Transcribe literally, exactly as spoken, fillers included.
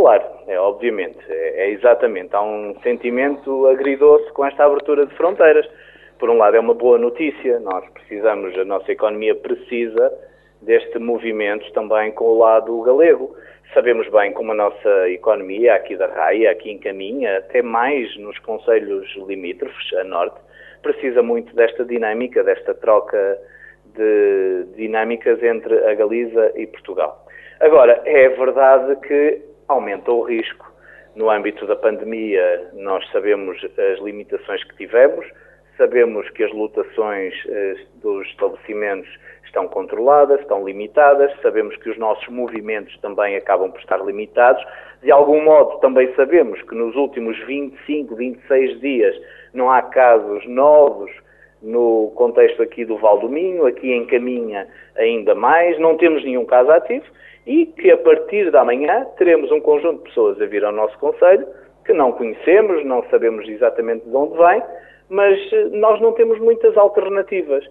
claro, é obviamente, é, é exatamente, há um sentimento agridoce com esta abertura de fronteiras. Por um lado é uma boa notícia, nós precisamos, a nossa economia precisa deste movimento também com o lado galego. Sabemos bem como a nossa economia aqui da Raia, aqui em Caminha, até mais nos concelhos limítrofes, a norte, precisa muito desta dinâmica, desta troca de dinâmicas entre a Galiza e Portugal. Agora, é verdade que aumenta o risco. No âmbito da pandemia, nós sabemos as limitações que tivemos, sabemos que as lotações eh, dos estabelecimentos estão controladas, estão limitadas, sabemos que os nossos movimentos também acabam por estar limitados. De algum modo, também sabemos que nos últimos vinte e cinco, vinte e seis dias não há casos novos no contexto aqui do Val do Minho, aqui em Caminha ainda mais, não temos nenhum caso ativo e que a partir da manhã teremos um conjunto de pessoas a vir ao nosso concelho que não conhecemos, não sabemos exatamente de onde vem, mas nós não temos muitas alternativas.